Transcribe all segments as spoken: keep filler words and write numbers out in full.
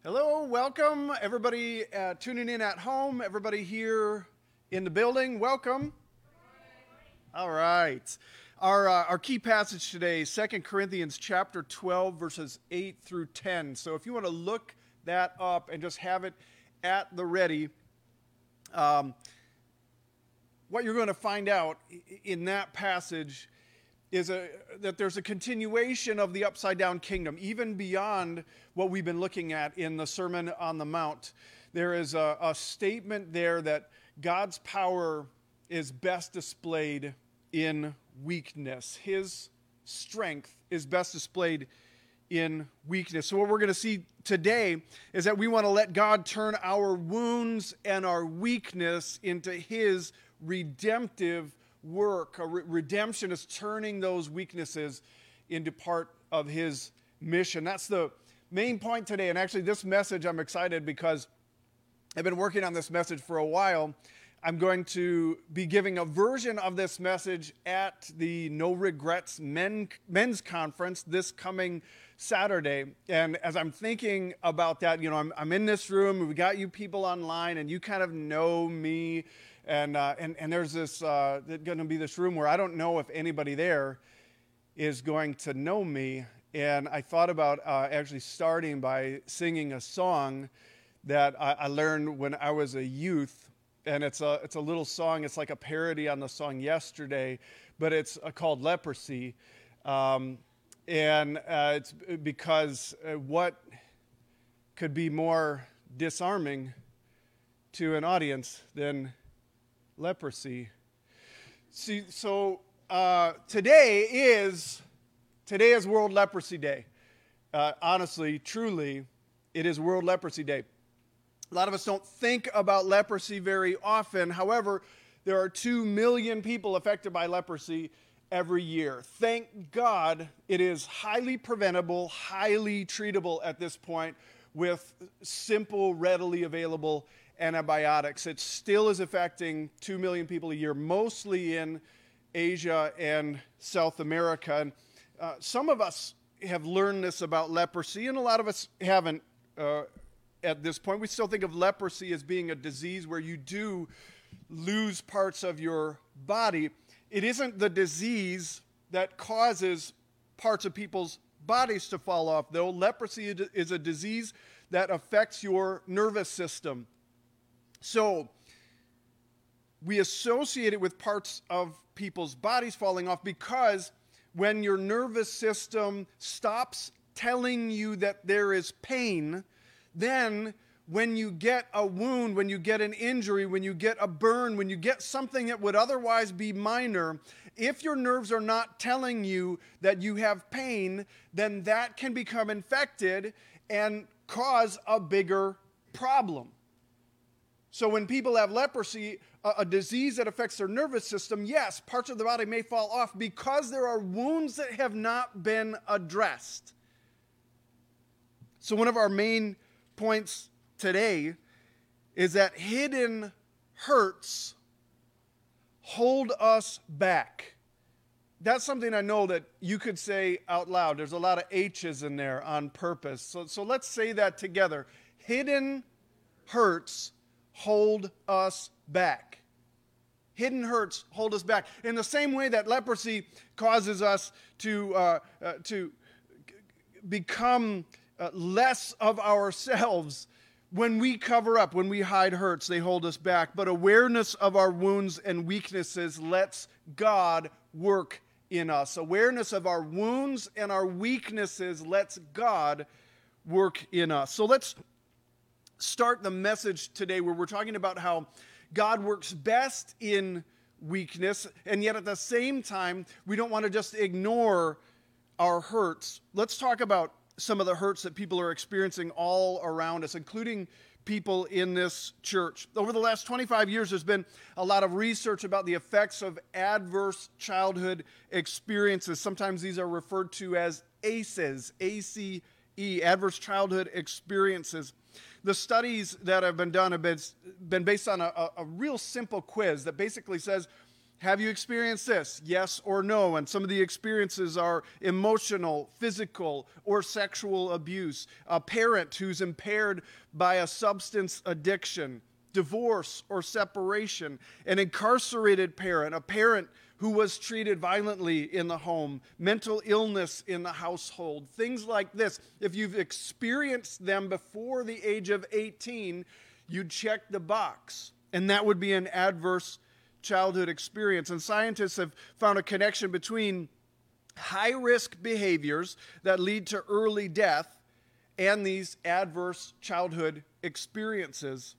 Hello, welcome, everybody uh, tuning in at home, everybody here in the building, welcome. All right. Our, uh, our key passage today, Second Corinthians chapter twelve, verses eight through ten. So if you want to look that up and just have it at the ready, um, what you're going to find out in that passage is a, that there's a continuation of the upside-down kingdom, even beyond what we've been looking at in the Sermon on the Mount. There is a, a statement there that God's power is best displayed in weakness. His strength is best displayed in weakness. So what we're going to see today is that we want to let God turn our wounds and our weakness into His redemptive work. A re- redemption is turning those weaknesses into part of His mission. That's the main point today. And actually, this message, I'm excited because I've been working on this message for a while. I'm going to be giving a version of this message at the No Regrets Men, Men's Conference this coming Saturday. And as I'm thinking about that, you know, I'm, I'm in this room, we got you people online, and you kind of know me. And, uh, and and there's this uh, going to be this room where I don't know if anybody there is going to know me. And I thought about uh, actually starting by singing a song that I, I learned when I was a youth. And it's a it's a little song. It's like a parody on the song Yesterday, but it's uh, called Leprosy. Um, and uh, it's because uh, what could be more disarming to an audience than leprosy? See, so uh, today is today is World Leprosy Day. Uh, honestly, truly, it is World Leprosy Day. A lot of us don't think about leprosy very often. However, there are two million people affected by leprosy every year. Thank God it is highly preventable, highly treatable at this point with simple, readily available antibiotics. It still is affecting two million people a year, mostly in Asia and South America. And uh, some of us have learned this about leprosy, and a lot of us haven't uh, at this point. We still think of leprosy as being a disease where you do lose parts of your body. It isn't the disease that causes parts of people's bodies to fall off, though. Leprosy is a disease that affects your nervous system. So we associate it with parts of people's bodies falling off because when your nervous system stops telling you that there is pain, then when you get a wound, when you get an injury, when you get a burn, when you get something that would otherwise be minor, if your nerves are not telling you that you have pain, then that can become infected and cause a bigger problem. So when people have leprosy, a, a disease that affects their nervous system, yes, parts of the body may fall off because there are wounds that have not been addressed. So one of our main points today is that hidden hurts hold us back. That's something I know that you could say out loud. There's a lot of H's in there on purpose. So, so let's say that together. Hidden hurts hold us back. Hidden hurts hold us back. In the same way that leprosy causes us to, uh, uh, to become uh, less of ourselves, when we cover up, when we hide hurts, they hold us back. But awareness of our wounds and weaknesses lets God work in us. Awareness of our wounds and our weaknesses lets God work in us. So let's start the message today where we're talking about how God works best in weakness, and yet at the same time, we don't want to just ignore our hurts. Let's talk about some of the hurts that people are experiencing all around us, including people in this church. Over the last twenty-five years, there's been a lot of research about the effects of adverse childhood experiences. Sometimes these are referred to as A C Es, A C E, adverse childhood experiences. The studies that have been done have been, been based on a, a, a real simple quiz that basically says, Have you experienced this? Yes or no? And some of the experiences are emotional, physical, or sexual abuse. A parent who's impaired by a substance addiction, divorce or separation. An incarcerated parent, a parent who was treated violently in the home, mental illness in the household, things like this. If you've experienced them before the age of eighteen, you'd check the box, and that would be an adverse childhood experience. And scientists have found a connection between high-risk behaviors that lead to early death and these adverse childhood experiences.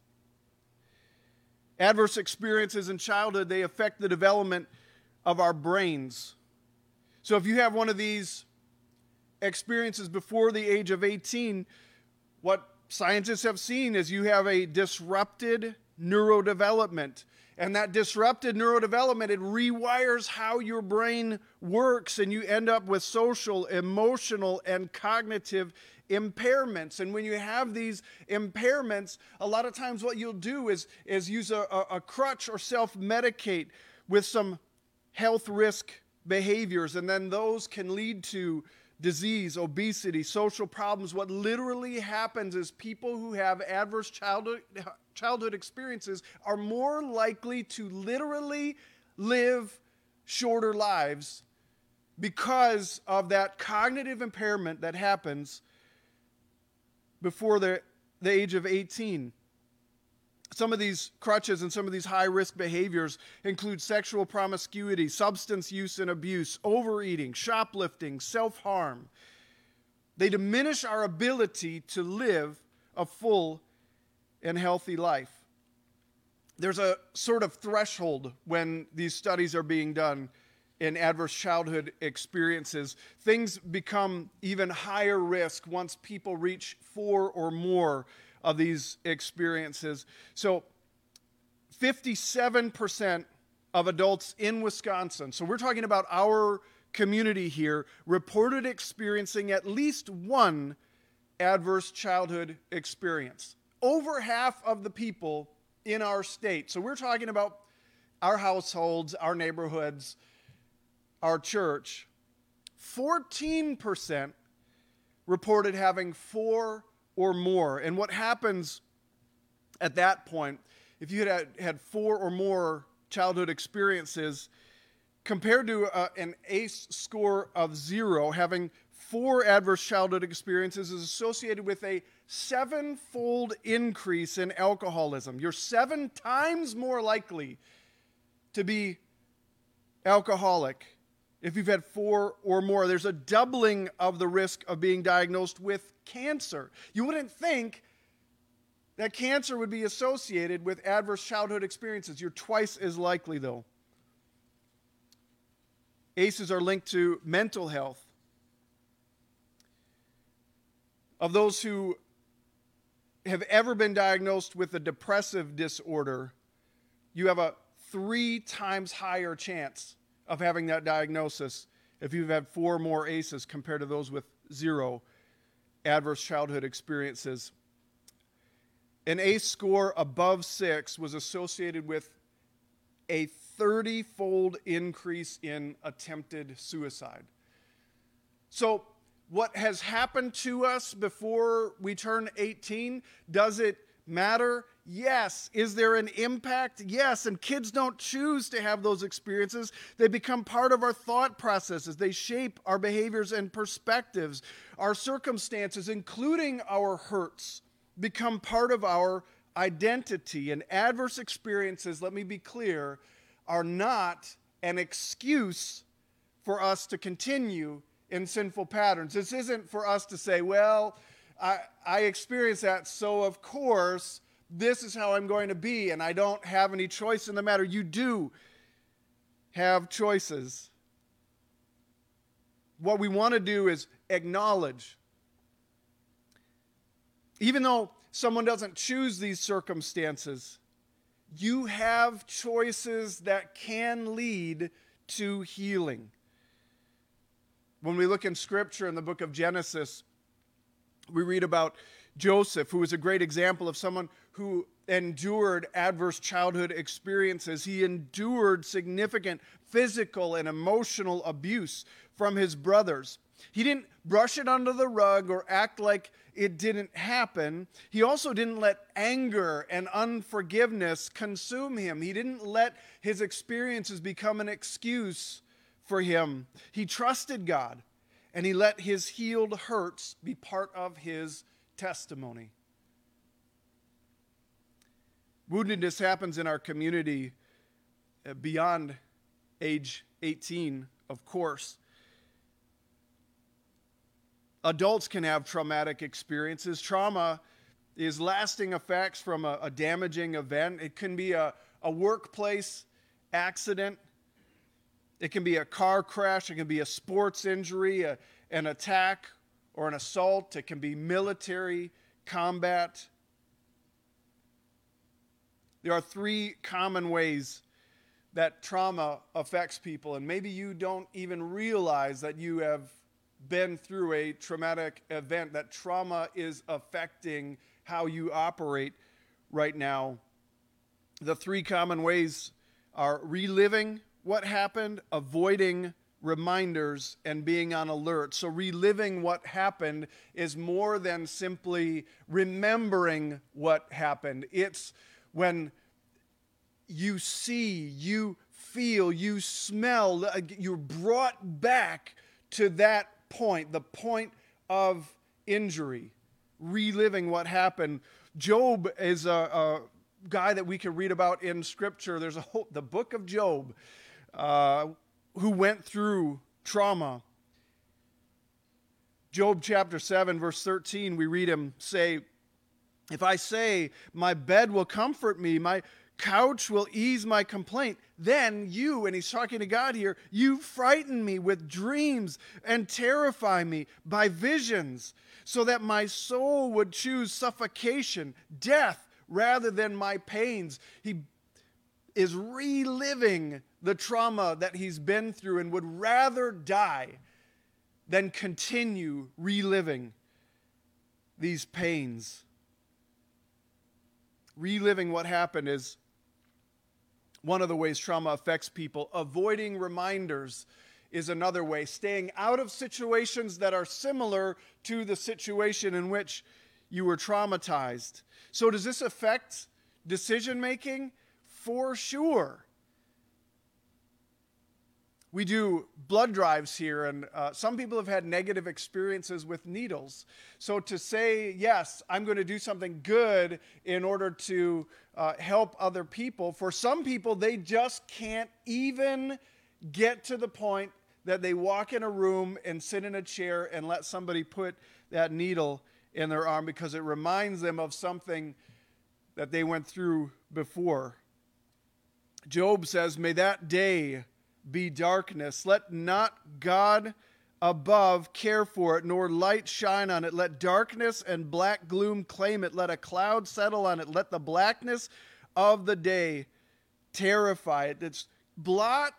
Adverse experiences in childhood, they affect the development of our brains. So if you have one of these experiences before the age of eighteen, what scientists have seen is you have a disrupted neurodevelopment. And that disrupted neurodevelopment, it rewires how your brain works, and you end up with social, emotional, and cognitive impairments. And when you have these impairments, a lot of times what you'll do is, is use a, a, a crutch or self-medicate with some health risk behaviors, and then those can lead to disease, obesity, social problems. What literally happens is people who have adverse childhood, childhood experiences are more likely to literally live shorter lives because of that cognitive impairment that happens before the, the age of eighteen. Some of these crutches and some of these high-risk behaviors include sexual promiscuity, substance use and abuse, overeating, shoplifting, self-harm. They diminish our ability to live a full and healthy life. There's a sort of threshold when these studies are being done in adverse childhood experiences. Things become even higher risk once people reach four or more of these experiences. So fifty-seven percent of adults in Wisconsin, so we're talking about our community here, reported experiencing at least one adverse childhood experience. Over half of the people in our state, so we're talking about our households, our neighborhoods, our church, fourteen percent reported having four or more. And what happens at that point, if you had had four or more childhood experiences, compared to uh, an A C E score of zero, having four adverse childhood experiences is associated with a seven-fold increase in alcoholism. You're seven times more likely to be alcoholic if you've had four or more. There's a doubling of the risk of being diagnosed with cancer. You wouldn't think that cancer would be associated with adverse childhood experiences. You're twice as likely, though. A C Es are linked to mental health. Of those who have ever been diagnosed with a depressive disorder, you have a three times higher chance of having that diagnosis if you've had four or more A C Es compared to those with zero adverse childhood experiences. An A C E score above six was associated with a thirty-fold increase in attempted suicide. So what has happened to us before we turn eighteen, does it matter? Yes. Is there an impact? Yes. And kids don't choose to have those experiences. They become part of our thought processes. They shape our behaviors and perspectives. Our circumstances, including our hurts, become part of our identity. And adverse experiences, let me be clear, are not an excuse for us to continue in sinful patterns. This isn't for us to say, well, I, I experienced that, so of course, this is how I'm going to be, and I don't have any choice in the matter. You do have choices. What we want to do is acknowledge, even though someone doesn't choose these circumstances, you have choices that can lead to healing. When we look in Scripture in the book of Genesis, We read about Joseph, who was a great example of someone who endured adverse childhood experiences. He endured significant physical and emotional abuse from his brothers. He didn't brush it under the rug or act like it didn't happen. He also didn't let anger and unforgiveness consume him. He didn't let his experiences become an excuse for him. He trusted God, and he let his healed hurts be part of his testimony. Woundedness happens in our community beyond age eighteen, of course. Adults can have traumatic experiences. Trauma is lasting effects from a, a damaging event. It can be a, a workplace accident. It can be a car crash. It can be a sports injury, a, an attack, or an assault. It can be military combat. There are three common ways that trauma affects people, and maybe you don't even realize that you have been through a traumatic event, that trauma is affecting how you operate right now. The three common ways are reliving what happened, avoiding reminders, and being on alert. So reliving what happened is more than simply remembering what happened. It's when you see, you feel, you smell, you're brought back to that point, the point of injury, reliving what happened. Job is a, a guy that we can read about in Scripture. There's a whole, the book of Job, uh, who went through trauma. Job chapter seven, verse thirteen, we read him say, "If I say, my bed will comfort me, my couch will ease my complaint, then you," and he's talking to God here, "you frighten me with dreams and terrify me by visions, so that my soul would choose suffocation, death, rather than my pains." He is reliving the trauma that he's been through and would rather die than continue reliving these pains. Reliving what happened is one of the ways trauma affects people. Avoiding reminders is another way. Staying out of situations that are similar to the situation in which you were traumatized. So does this affect decision making? For sure. We do blood drives here, and uh, some people have had negative experiences with needles. So to say, yes, I'm going to do something good in order to uh, help other people, for some people, they just can't even get to the point that they walk in a room and sit in a chair and let somebody put that needle in their arm because it reminds them of something that they went through before. Job says, "May that day be darkness. Let not God above care for it, nor light shine on it. Let darkness and black gloom claim it. Let a cloud settle on it. Let the blackness of the day terrify it." It's blot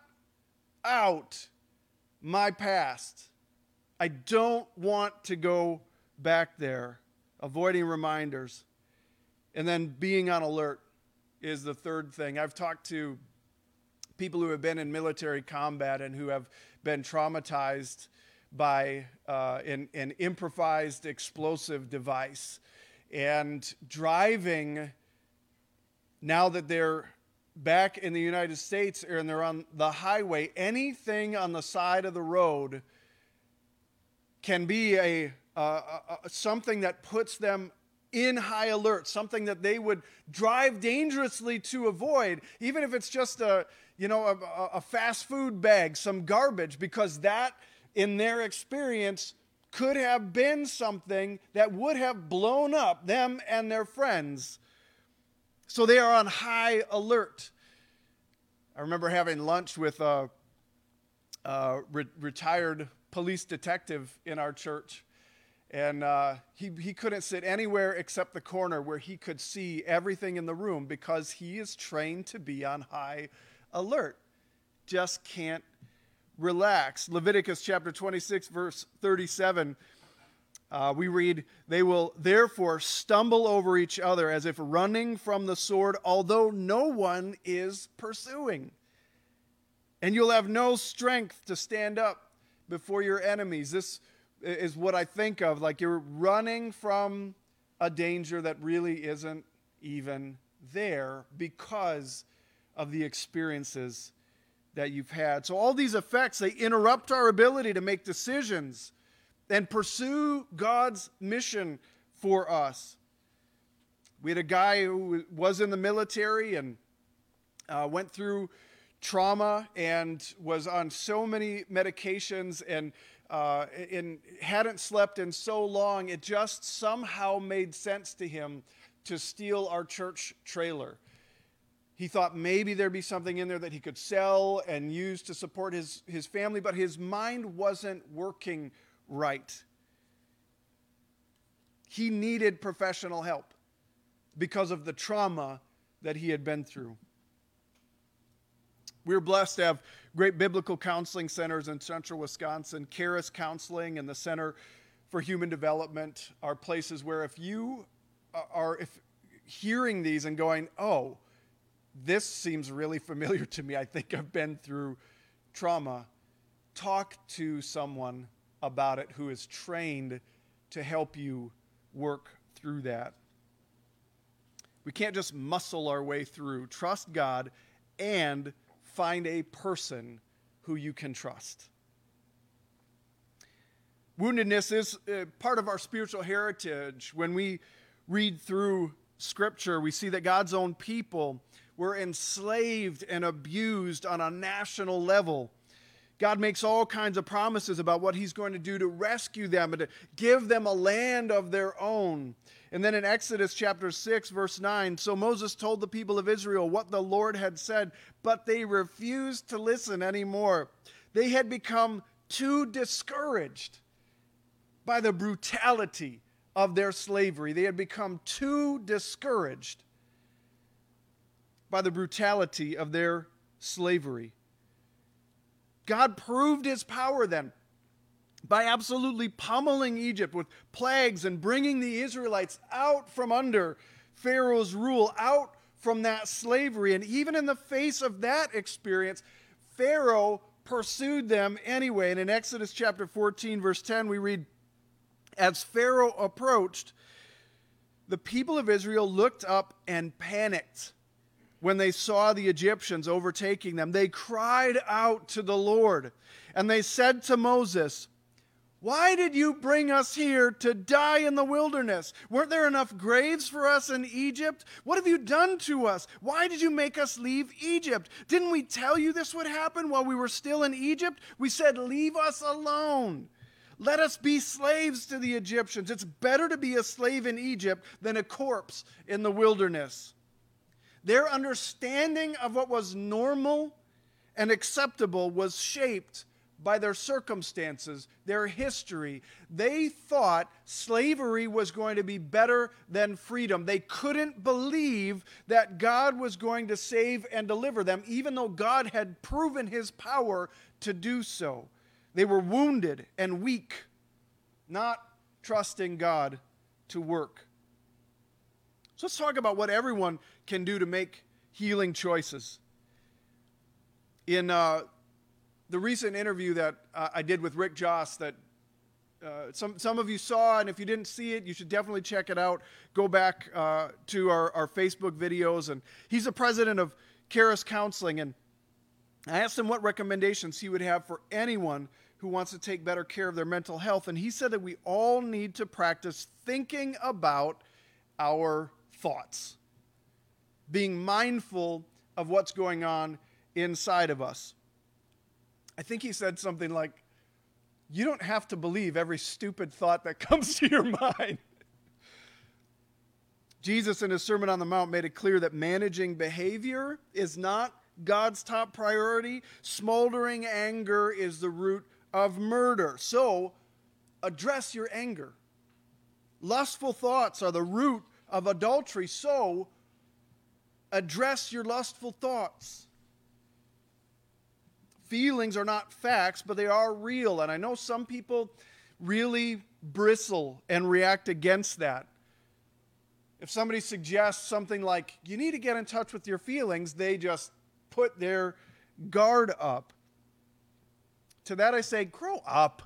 out my past. I don't want to go back there. Avoiding reminders. And then being on alert is the third thing. I've talked to people who have been in military combat and who have been traumatized by uh, an, an improvised explosive device. And driving, now that they're back in the United States and they're on the highway, anything on the side of the road can be a, uh, a something that puts them in high alert, something that they would drive dangerously to avoid, even if it's just a, you know, a, a fast food bag, some garbage, because that, in their experience, could have been something that would have blown up them and their friends. So they are on high alert. I remember having lunch with a, a re- retired police detective in our church. And uh, he, he couldn't sit anywhere except the corner where he could see everything in the room because he is trained to be on high alert. Just can't relax. Leviticus chapter twenty-six, verse thirty-seven Uh, we read, they will therefore stumble over each other as if running from the sword, although no one is pursuing. And you'll have no strength to stand up before your enemies. This is what I think of, like you're running from a danger that really isn't even there because of the experiences that you've had. So all these effects, they interrupt our ability to make decisions and pursue God's mission for us. We had a guy who was in the military and uh, went through trauma and was on so many medications and, uh, and hadn't slept in so long, it just somehow made sense to him to steal our church trailer. He thought maybe there'd be something in there that he could sell and use to support his, his family, but his mind wasn't working right. He needed professional help because of the trauma that he had been through. We're blessed to have great biblical counseling centers in central Wisconsin. Charis Counseling and the Center for Human Development are places where if you are if hearing these and going, oh, this seems really familiar to me, I think I've been through trauma, talk to someone about it who is trained to help you work through that. We can't just muscle our way through. Trust God and find a person who you can trust. Woundedness is uh, part of our spiritual heritage. When we read through Scripture, we see that God's own people were enslaved and abused on a national level. God makes all kinds of promises about what he's going to do to rescue them and to give them a land of their own. And then in Exodus chapter six, verse nine, so Moses told the people of Israel what the Lord had said, but they refused to listen anymore. They had become too discouraged by the brutality of their slavery. They had become too discouraged by the brutality of their slavery. God proved his power then by absolutely pummeling Egypt with plagues and bringing the Israelites out from under Pharaoh's rule, out from that slavery. And even in the face of that experience, Pharaoh pursued them anyway. And in Exodus chapter fourteen, verse ten, we read, as Pharaoh approached, the people of Israel looked up and panicked when they saw the Egyptians overtaking them. They cried out to the Lord, and they said to Moses, why did you bring us here to die in the wilderness? Weren't there enough graves for us in Egypt? What have you done to us? Why did you make us leave Egypt? Didn't we tell you this would happen while we were still in Egypt? We said, leave us alone. Let us be slaves to the Egyptians. It's better to be a slave in Egypt than a corpse in the wilderness. Their understanding of what was normal and acceptable was shaped by their circumstances, their history. They thought slavery was going to be better than freedom. They couldn't believe that God was going to save and deliver them, even though God had proven his power to do so. They were wounded and weak, not trusting God to work. So let's talk about what everyone can do to make healing choices. In uh, the recent interview that uh, I did with Rick Joss that uh, some, some of you saw, and if you didn't see it, you should definitely check it out. Go back uh, to our, our Facebook videos. And he's the president of Charis Counseling, and I asked him what recommendations he would have for anyone who wants to take better care of their mental health. And he said that we all need to practice thinking about our thoughts, being mindful of what's going on inside of us. I think he said something like, you don't have to believe every stupid thought that comes to your mind. Jesus in his Sermon on the Mount made it clear that managing behavior is not God's top priority. Smoldering anger is the root of murder. So, address your anger. Lustful thoughts are the root of adultery. So, address your lustful thoughts. Feelings are not facts, but they are real. And I know some people really bristle and react against that. If somebody suggests something like, you need to get in touch with your feelings, they just put their guard up. To that I say, grow up.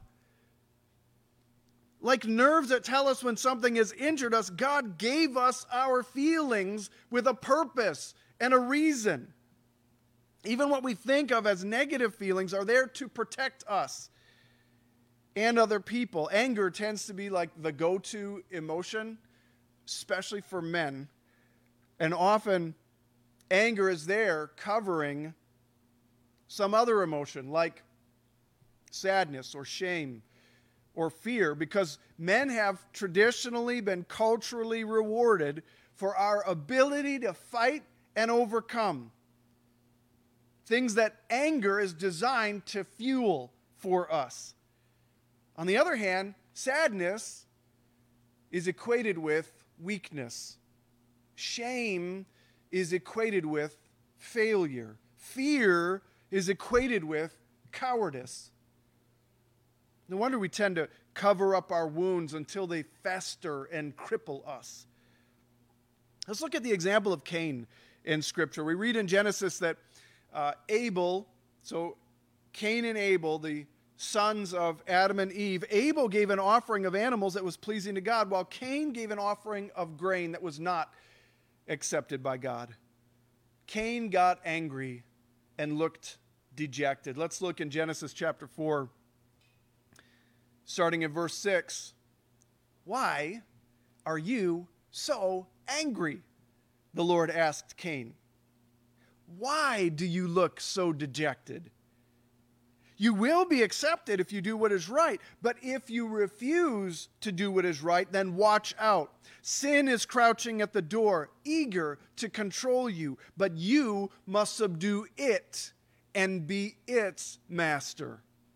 Like nerves that tell us when something has injured us, God gave us our feelings with a purpose and a reason. Even what we think of as negative feelings are there to protect us and other people. Anger tends to be like the go-to emotion, especially for men. And often, anger is there covering some other emotion, like sadness or shame or fear, because men have traditionally been culturally rewarded for our ability to fight and overcome. Things that anger is designed to fuel for us. On the other hand, sadness is equated with weakness. Shame is equated with failure. Fear is equated with cowardice. No wonder we tend to cover up our wounds until they fester and cripple us. Let's look at the example of Cain in Scripture. We read in Genesis that uh, Abel, so Cain and Abel, the sons of Adam and Eve, Abel gave an offering of animals that was pleasing to God, while Cain gave an offering of grain that was not accepted by God. Cain got angry and looked dejected. Let's look in Genesis chapter four, starting in verse six. Why are you so angry? The Lord asked Cain. Why do you look so dejected? You will be accepted if you do what is right, but if you refuse to do what is right, then watch out. Sin is crouching at the door, eager to control you, but you must subdue it and be its master.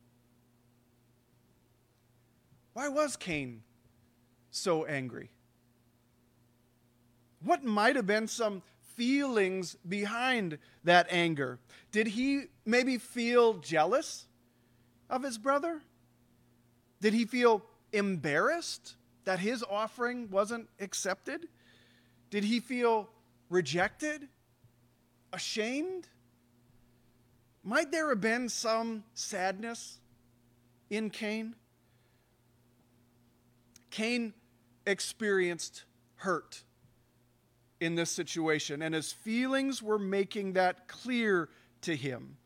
Why was Cain so angry? What might have been some feelings behind that anger? Did he maybe feel jealous of his brother? Did he feel embarrassed that his offering wasn't accepted? Did he feel rejected? Ashamed? Might there have been some sadness in Cain? Cain experienced hurt in this situation, and his feelings were making that clear to him.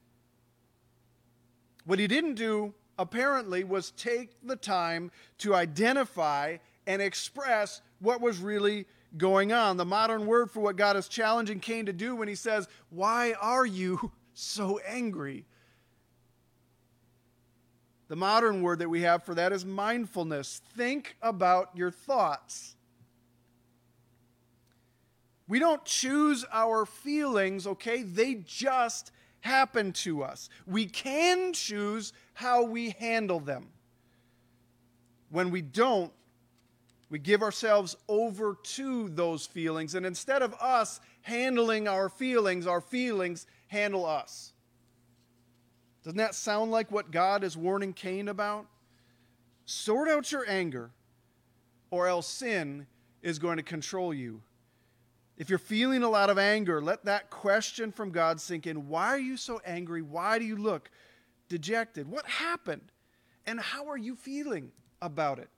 What he didn't do, apparently, was take the time to identify and express what was really going on. The modern word for what God is challenging Cain to do when he says, "Why are you so angry?" The modern word that we have for that is mindfulness. Think about your thoughts. We don't choose our feelings, okay? They just happen to us. We can choose how we handle them. When we don't, we give ourselves over to those feelings, and instead of us handling our feelings, our feelings handle us. Doesn't that sound like what God is warning Cain about? Sort out your anger, or else sin is going to control you. If you're feeling a lot of anger, let that question from God sink in. Why are you so angry? Why do you look dejected? What happened? And how are you feeling about it?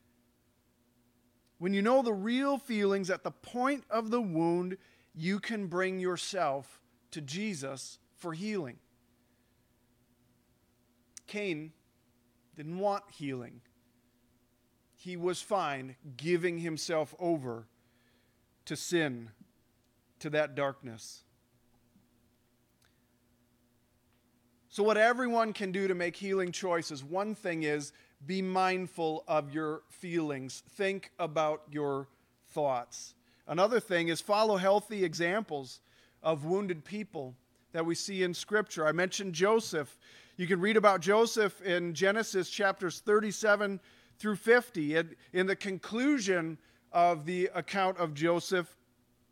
When you know the real feelings at the point of the wound, you can bring yourself to Jesus for healing. Cain didn't want healing. He was fine giving himself over to sin, to that darkness. So what everyone can do to make healing choices, one thing is be mindful of your feelings. Think about your thoughts. Another thing is follow healthy examples of wounded people that we see in Scripture. I mentioned Joseph. You can read about Joseph in Genesis chapters thirty-seven through fifty. In the conclusion of the account of Joseph,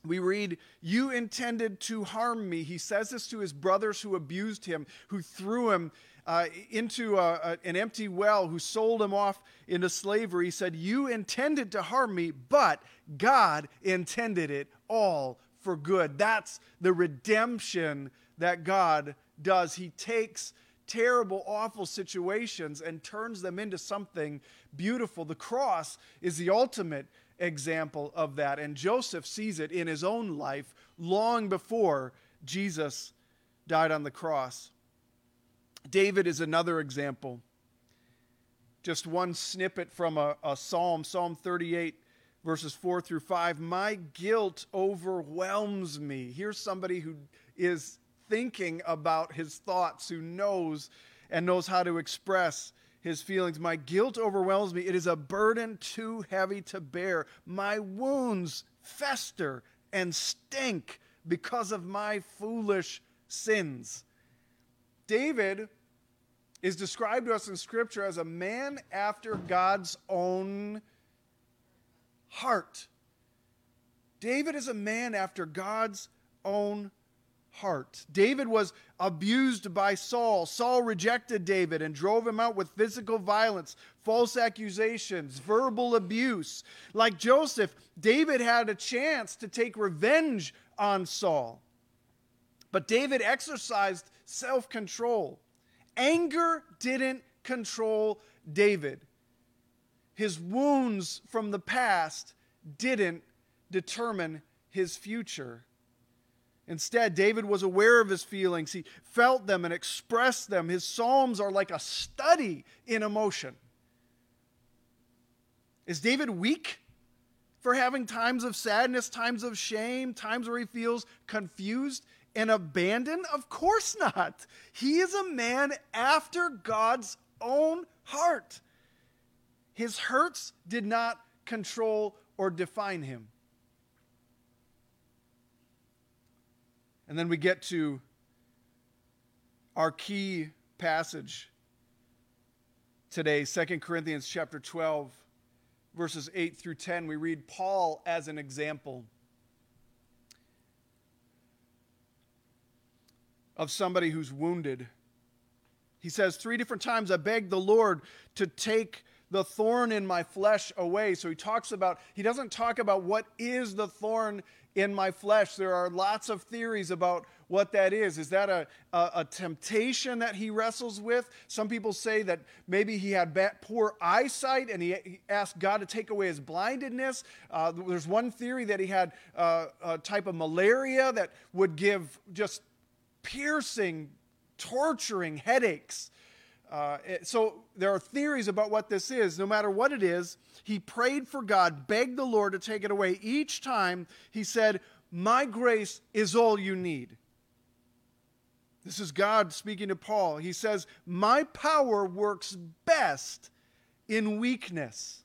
We read, you intended to harm me. He says this to his brothers who abused him, who threw him uh, into a, a, an empty well, who sold him off into slavery. He said, you intended to harm me, but God intended it all for good. That's the redemption that God does. He takes terrible, awful situations and turns them into something beautiful. The cross is the ultimate example of that, and Joseph sees it in his own life long before Jesus died on the cross. David is another example. Just one snippet from a, a psalm, Psalm thirty-eight, verses four through five. My guilt overwhelms me. Here's somebody who is thinking about his thoughts, who knows and knows how to express his feelings. My guilt overwhelms me. It is a burden too heavy to bear. My wounds fester and stink because of my foolish sins. David is described to us in Scripture as a man after God's own heart. David is a man after God's own heart. David was abused by Saul. Saul rejected David and drove him out with physical violence, false accusations, verbal abuse. Like Joseph, David had a chance to take revenge on Saul. But David exercised self-control. Anger didn't control David. His wounds from the past didn't determine his future. Instead, David was aware of his feelings. He felt them and expressed them. His Psalms are like a study in emotion. Is David weak for having times of sadness, times of shame, times where he feels confused and abandoned? Of course not. He is a man after God's own heart. His hurts did not control or define him. And then we get to our key passage today, Second Corinthians chapter twelve, verses eight through ten. We read Paul as an example of somebody who's wounded. He says three different times, I begged the Lord to take the thorn in my flesh away. So he talks about, he doesn't talk about what is the thorn in my flesh. There are lots of theories about what that is. Is that a, a, a temptation that he wrestles with? Some people say that maybe he had bad, poor eyesight and he, he asked God to take away his blindedness. Uh, there's one theory that he had uh, a type of malaria that would give just piercing, torturing headaches. Uh, so there are theories about what this is. No matter what it is, he prayed for God, begged the Lord to take it away. Each time he said, my grace is all you need. This is God speaking to Paul. He says, my power works best in weakness.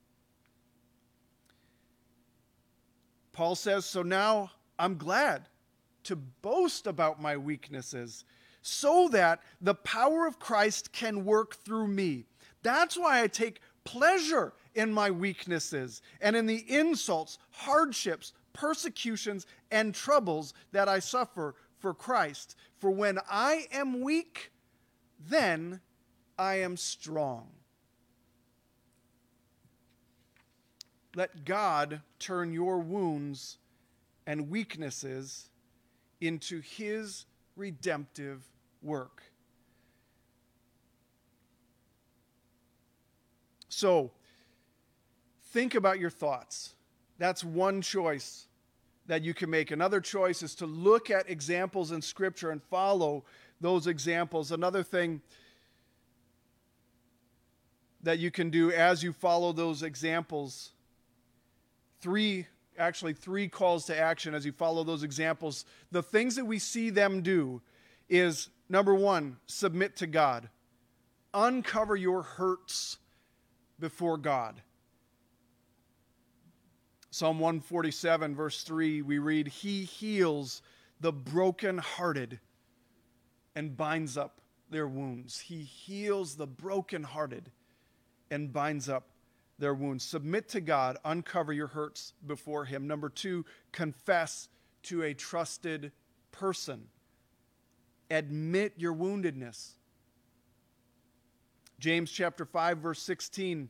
Paul says, so now I'm glad to boast about my weaknesses, so that the power of Christ can work through me. That's why I take pleasure in my weaknesses and in the insults, hardships, persecutions, and troubles that I suffer for Christ. For when I am weak, then I am strong. Let God turn your wounds and weaknesses into His redemptive work. So, think about your thoughts. That's one choice that you can make. Another choice is to look at examples in Scripture and follow those examples. Another thing that you can do as you follow those examples, three, actually three calls to action as you follow those examples. The things that we see them do is, number one, submit to God. Uncover your hurts before God. Psalm one forty-seven, verse three, we read, He heals the brokenhearted and binds up their wounds. He heals the brokenhearted and binds up their wounds. Submit to God. Uncover your hurts before him. Number two, confess to a trusted person. Admit your woundedness. James chapter five, verse sixteen.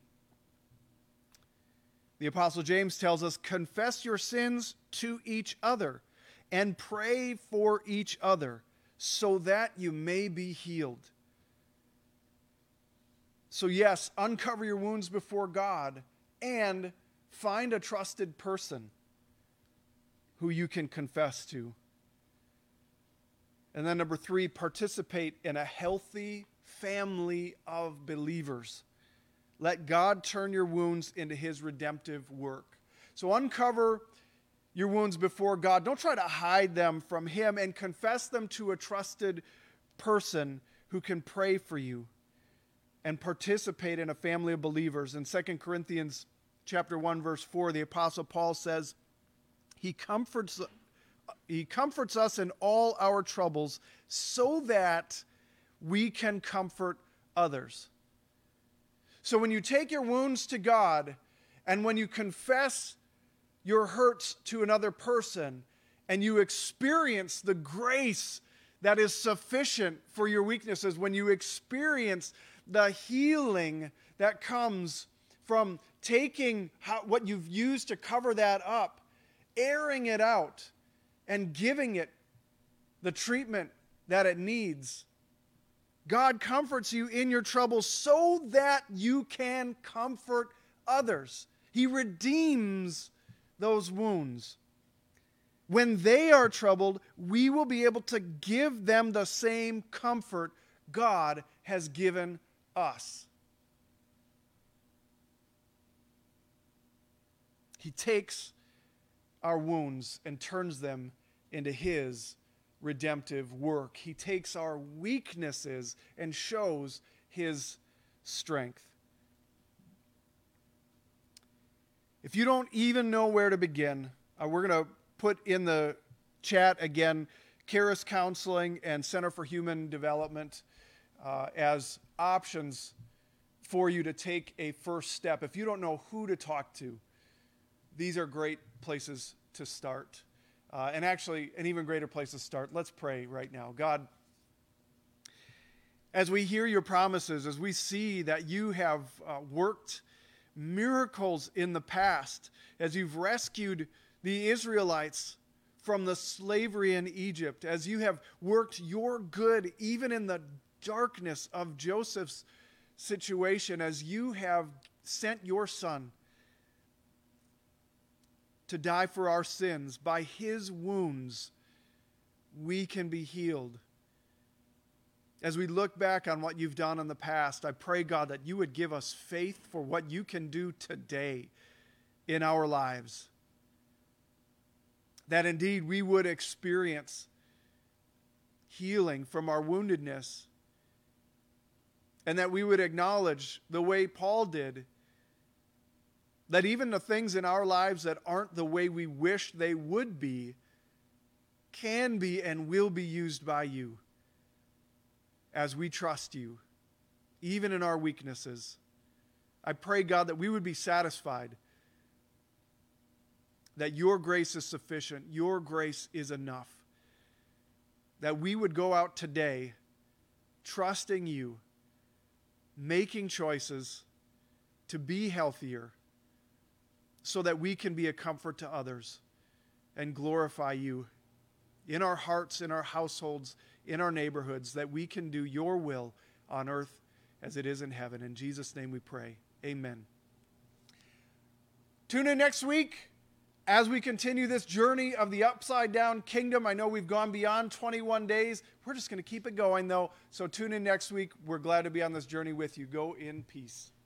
The Apostle James tells us, confess your sins to each other and pray for each other so that you may be healed. So yes, uncover your wounds before God and find a trusted person who you can confess to. And then number three, participate in a healthy family of believers. Let God turn your wounds into his redemptive work. So uncover your wounds before God. Don't try to hide them from him, and confess them to a trusted person who can pray for you, and participate in a family of believers. In Second Corinthians chapter one, verse four, the Apostle Paul says, he comforts, he comforts us in all our troubles so that we can comfort others. So when you take your wounds to God, and when you confess your hurts to another person, and you experience the grace that is sufficient for your weaknesses, when you experience the healing that comes from taking how, what you've used to cover that up, airing it out, and giving it the treatment that it needs, God comforts you in your troubles so that you can comfort others. He redeems those wounds. When they are troubled, we will be able to give them the same comfort God has given us. He takes our wounds and turns them into his redemptive work. He takes our weaknesses and shows his strength. If you don't even know where to begin, uh, we're going to put in the chat again Charis Counseling and Center for Human Development uh, as options for you to take a first step. If you don't know who to talk to, these are great places to start. Uh, and actually, an even greater place to start. Let's pray right now. God, as we hear your promises, as we see that you have uh, worked miracles in the past, as you've rescued the Israelites from the slavery in Egypt, as you have worked your good even in the darkness of Joseph's situation, as you have sent your son to die for our sins. By his wounds, we can be healed. As we look back on what you've done in the past, I pray, God, that you would give us faith for what you can do today in our lives. That indeed we would experience healing from our woundedness, and that we would acknowledge the way Paul did, that even the things in our lives that aren't the way we wish they would be can be and will be used by you as we trust you, even in our weaknesses. I pray, God, that we would be satisfied that your grace is sufficient, your grace is enough, that we would go out today trusting you, making choices to be healthier, so that we can be a comfort to others and glorify you in our hearts, in our households, in our neighborhoods, that we can do your will on earth as it is in heaven. In Jesus' name we pray. Amen. Tune in next week as we continue this journey of the upside down kingdom. I know we've gone beyond twenty-one days. We're just going to keep it going, though. So tune in next week. We're glad to be on this journey with you. Go in peace.